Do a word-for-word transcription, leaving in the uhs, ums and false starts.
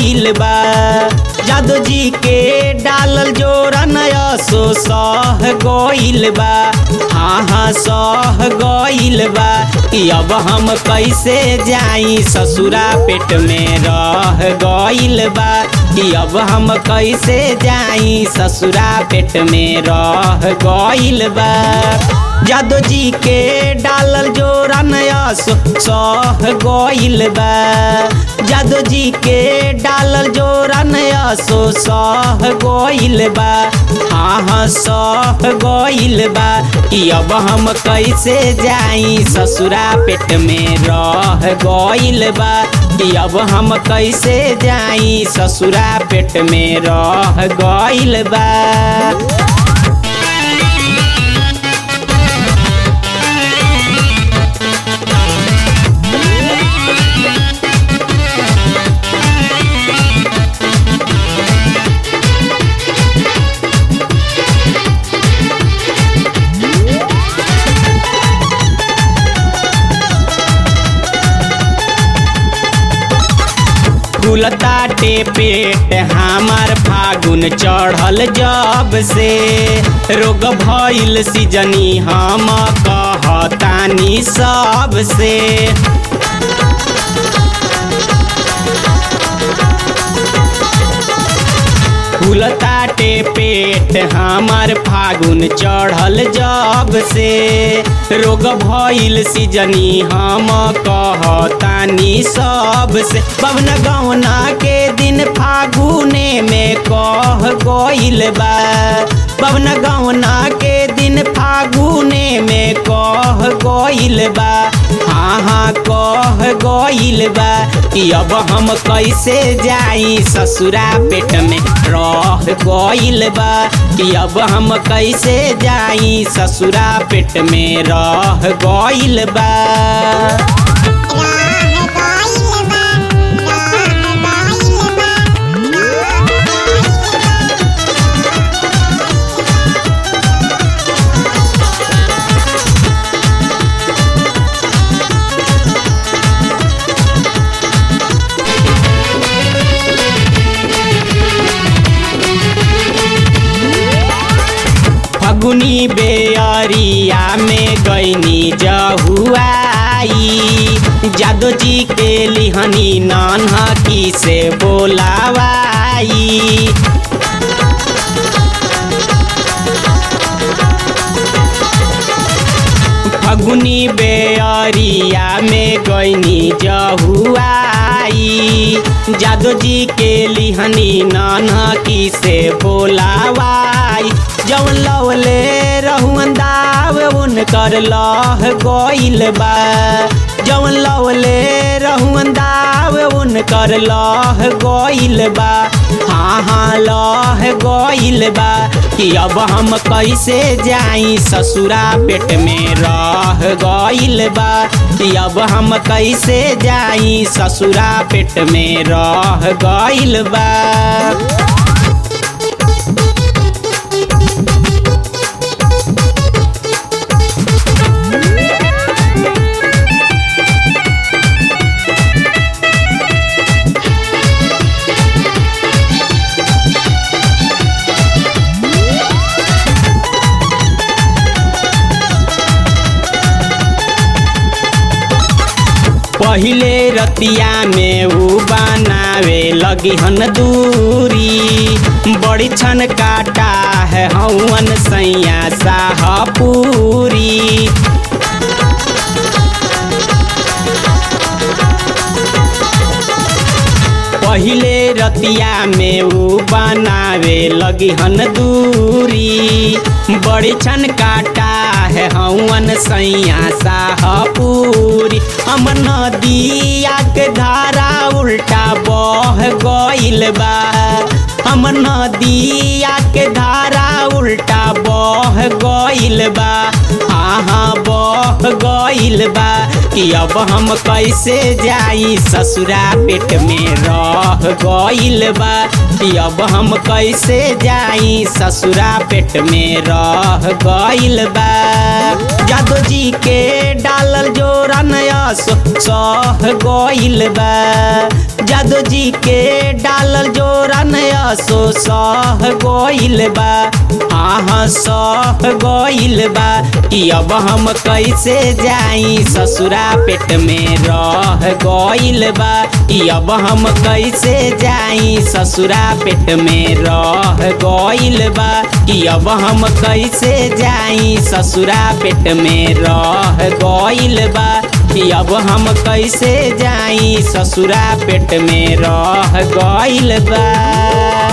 गइल बा। जादो जी के डालल जोरन असो सह गइल बा। हाँ हाँ सह गइल बा कि अब हम कैसे जाई ससुरा पेट में रह गइल बा। कि अब हम कैसे जाई ससुरा पेट में रह गइल बा। जादो जी के डालल जोरन असो सह गइल बा। जादो जी के डालल जोरन असो सह गइल बा। हाँ हाँ सह गइल बा कि अब हम कैसे जाई ससुरा पेट में रह गइल बा। कि अब हम कैसे जाई ससुरा पेट में रह गइल बा। फूलताटे पेट हमार फागुन चढ़ल जब से। रोग भइल सीजनी हम कहतानी सबसे। फूलताटे पेट हमार फागुन चढ़ल जब से। रोग भइल सीजनी हम कहतानी सबसे। बबन गौना के दिन फागुने में कह गइल बा। बबन गौना के दिन फागुने में कह गइल बा। हाँ हाँ कह गइल बा कि अब हम कैसे जाई ससुरा पेट में रह गइल बा। कि अब हम कैसे जाई ससुरा पेट में रह गइल बा। फगुनी बेअरिया में गईनी जहुआई। जादो जी के लिहनी नानकी से बोलावाई। फगुनी बेअरिया में गईनी जहुआई। जादो जी के लिहनी नानकी से बोलावाई। जौन लवले रहुअन दाव उनकर लह गइल बा। जौन लवले रहुअन दाव उनकर लह गइल बा। हाँ हाँ लह गइल बा कि अब हम कैसे जाई ससुरा पेट में रह गइल बा। कि अब हम कैसे जाई ससुरा पेट में रह गइल बा। पहिले रतिया में ऊ बनावे लगी हन दूरी। बड़ी छन काटा है हवन सैया शाहपुरी। पहिले रतिया में ऊ बनावे लगी हन दूरी। बड़ी छन काटा है हवन सैया शाहपुरी। हम नदिया के धारा उल्टा बह गइल बा। हम नदिया के धारा उल्टा बह गइल बा। हाँ हाँ बह गइल गइल बा कि अब हम कैसे जाई ससुरा पेट में रह गइल बा कि अब हम कैसे जाई ससुरा पेट में रह गइल बा। जादो जी के डालल जोरन असो सह गइल बा जादो जी के डालल जोरन असो सह गइल बा हाँ सह गइल बा कि अब हम कैसे जाई ससुरा पेट में रह गइल बा कि अब हम कैसे जाई ससुरा पेट में रह गइल बा कि अब हम कैसे जाई ससुरा पेट में रह गइल बा कि अब हम कैसे जाई ससुरा पेट में रह गइल बा।